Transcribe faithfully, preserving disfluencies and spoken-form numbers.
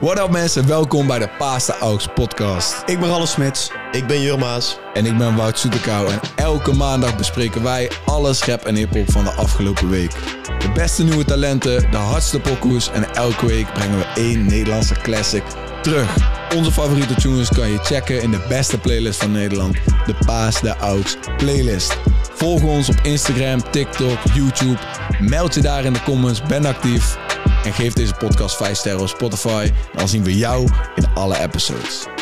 What up mensen, welkom bij de Paas de Aux podcast. Ik ben Ralle Smits. Ik ben Jur Maas. En ik ben Wout Soetekau en elke maandag bespreken wij alles rap en hiphop van de afgelopen week. De beste nieuwe talenten, de hardste pokoes en elke week brengen we één Nederlandse classic terug. Onze favoriete tunes kan je checken in de beste playlist van Nederland, de Paas de Aux playlist. Volg ons op Instagram, TikTok, YouTube. Meld je daar in de comments, ben actief. En geef deze podcast vijf sterren op Spotify. Dan zien we jou in alle episodes.